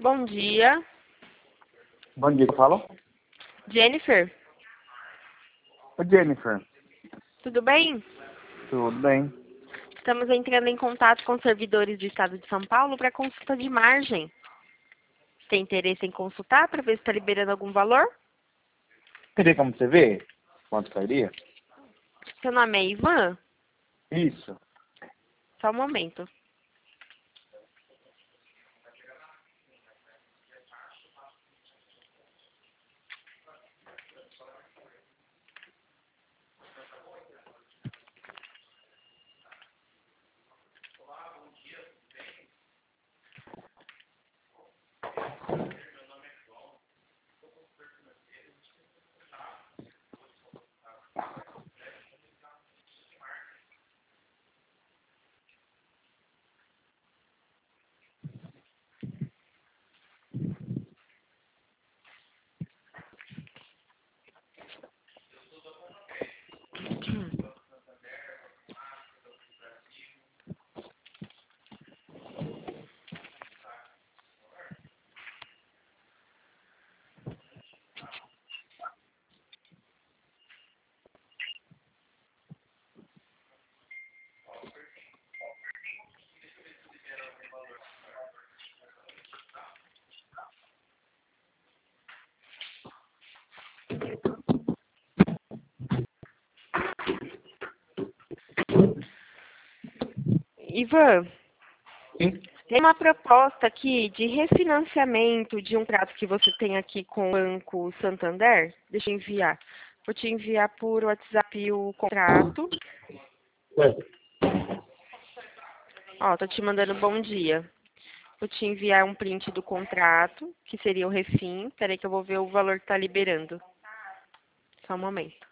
Bom dia. Bom dia, fala. Jennifer, Ô Jennifer, tudo bem? tudo bem? Estamos entrando em contato com os servidores do Estado de São Paulo para consulta de margem. Tem interesse em consultar para ver se está liberando algum valor? Teria como você ver quanto cairia? Seu nome é Ivan? Isso. Só um momento. Ivan, Sim. tem uma proposta aqui de refinanciamento de um contrato que você tem aqui com o Banco Santander. Deixa eu enviar. Vou te enviar por WhatsApp o contrato. Ó, tô te mandando bom dia. Vou te enviar um print do contrato, que seria o refim. Peraí que eu vou ver o valor que tá liberando. Só um momento.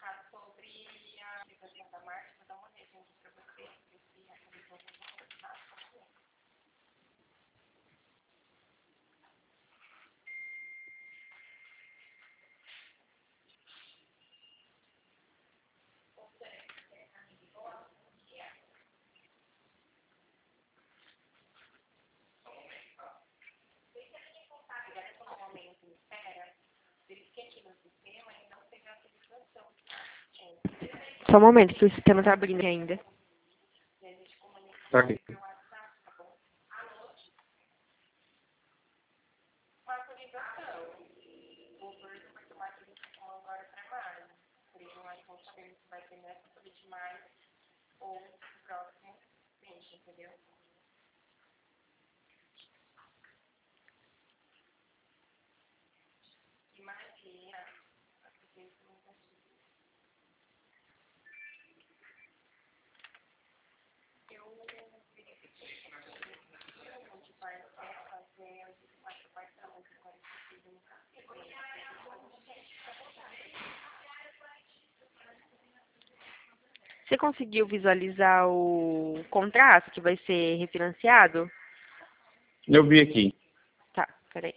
Só um momento, que o sistema tá abrindo ainda. Tá aqui. Você conseguiu visualizar o contrato que vai ser refinanciado? Eu vi aqui. Tá, peraí.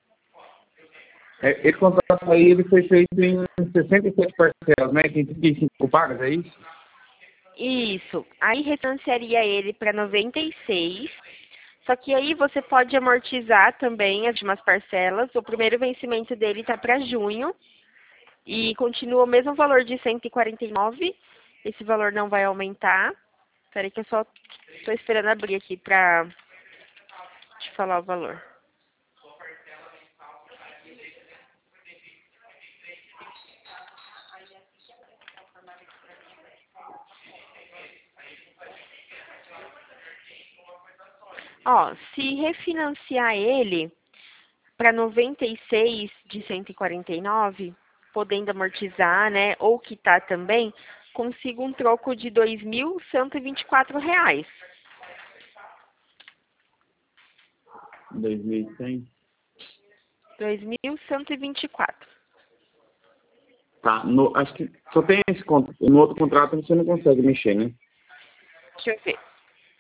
Esse contrato aí ele foi feito em 67 parcelas, né? Tem 35 pagas, é isso? Isso. Aí refinanciaria ele para 96. Só que aí você pode amortizar também as últimas parcelas. O primeiro vencimento dele está para junho. E continua o mesmo valor de 149. Esse valor não vai aumentar. Peraí que eu só estou esperando abrir aqui para te falar o valor. Ó, se refinanciar ele para 96 de 149, podendo amortizar, né, ou quitar também, consigo um troco de R$ 2.124. 2.100. 2.124. Tá, acho que só tem esse contrato. No outro contrato você não consegue mexer, né? Deixa eu ver.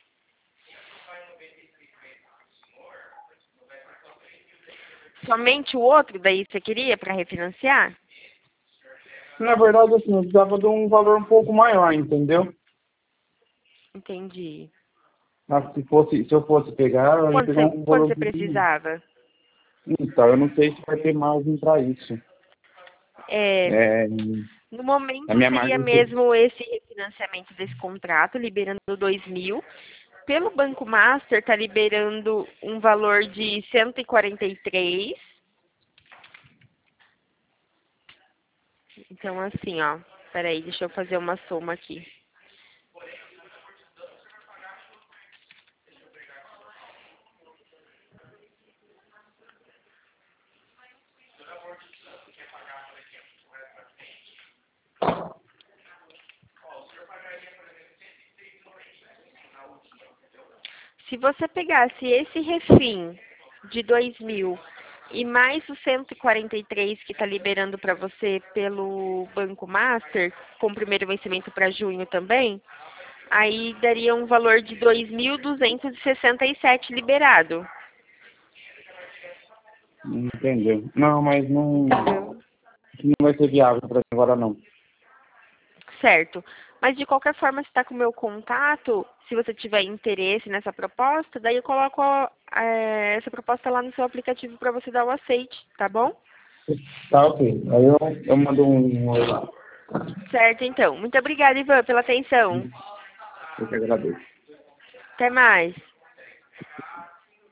Somente o outro daí você queria para refinanciar? Na verdade, assim, eu precisava de um valor um pouco maior, entendeu? Entendi. Mas se eu fosse pegar, eu ia pegar um Quanto valor você um pouquinho. precisava? Então, eu não sei se vai ter margem para isso. É, No momento a minha seria margem... mesmo esse refinanciamento desse contrato, liberando 2.000. Pelo Banco Master, está liberando um valor de 143. Então, assim, ó, peraí, deixa eu fazer uma soma aqui. Se você pegasse esse refim de 2.000 e mais os 143 que está liberando para você pelo Banco Master, com primeiro vencimento para junho também, aí daria um valor de 2.267 liberado. Entendeu? Não, mas não, Entendeu? não vai ser viável para agora, não. Certo. Mas de qualquer forma, se está com o meu contato, se você tiver interesse nessa proposta, daí eu coloco essa proposta lá no seu aplicativo para você dar o aceite, tá bom? Tá, ok. Aí eu mando um oi lá. Certo, então. Muito obrigada, Ivan, pela atenção. Eu que agradeço. Até mais.